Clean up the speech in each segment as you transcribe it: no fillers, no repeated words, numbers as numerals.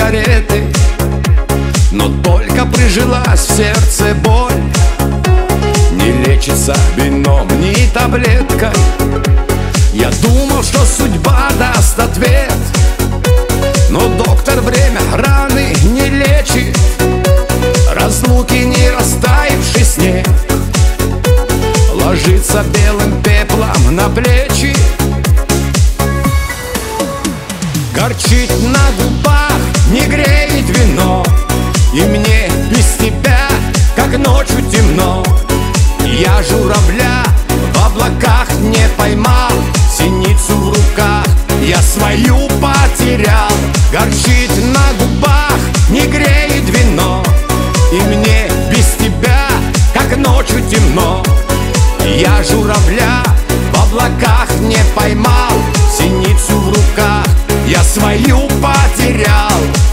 сигареты, но только прижилась в сердце боль. Не лечится вином, ни таблеткой. Я думал, что судьба даст ответ, но доктор время раны не лечит. Разлуки не растаявший снег ложится белым пеплом на плечи. Горчит на губах, не греет вино, и мне без тебя, как ночью темно. Я журавля в облаках не поймал, синицу в руках я свою потерял. Горчит на губах, не греет вино, и мне без тебя, как ночью темно. Я журавля в облаках не поймал, синицу в руках я свою потерял.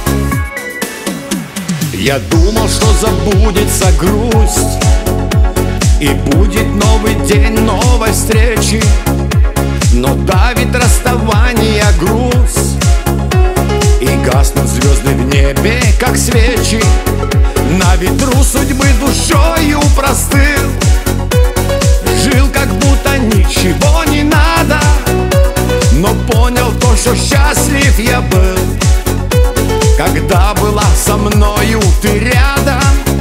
Я думал, что забудется грусть, и будет новый день новой встречи, но давит расставание груз, и гаснут звезды в небе, как свечи. На ветру судьбы душою простыл, жил, как будто ничего не надо, но понял то, что счастлив я был, когда была со мною ты рядом.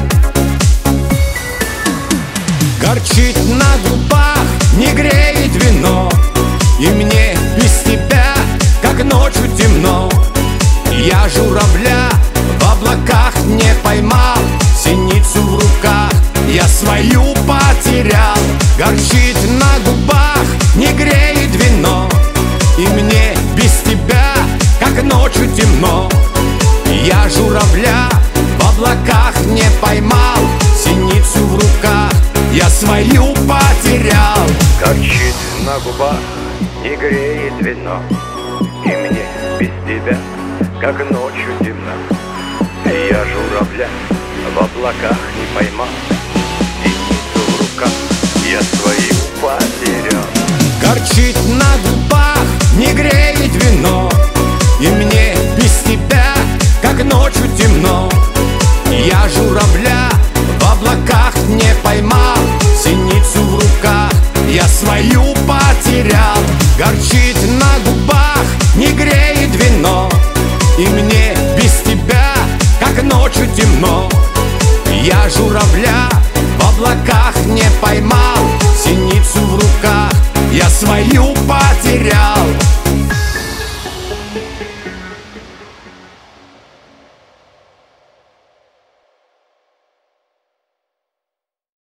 Горчит на губах, не греет вино, и мне без тебя, как ночью темно. Я журавля в облаках не поймал, синицу в руках я свою потерял. Горчит на губах, не греет вино, и мне без тебя, как ночью темно. Я журавля в облаках не поймал, синицу в руках я свою потерял. Горчит на губах, не греет вино, и мне без тебя, как ночью темно. Я журавля в облаках не поймал, синицу в руках я свою потерял. Горчит на губах, не греет вино, и мне без тебя, как ночью темно. Я журавля в облаках не поймал, синицу в руках я свою потерял. Горчит на губах, не греет вино, и мне без тебя, как ночью темно. Я журавля в облаках